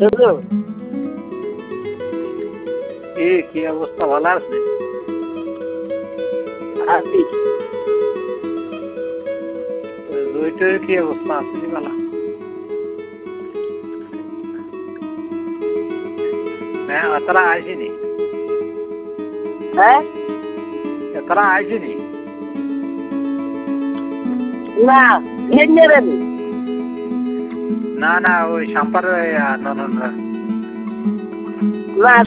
কি অবস্থা, ভালো আছে? জয়িতের কি অবস্থা, আসেনি ভালো? হ্যাঁ, তারা আইসিনি। হ্যাঁ, তারা আইসিনি। না নেবেন না না, ওই সাম্পার ননদরা। না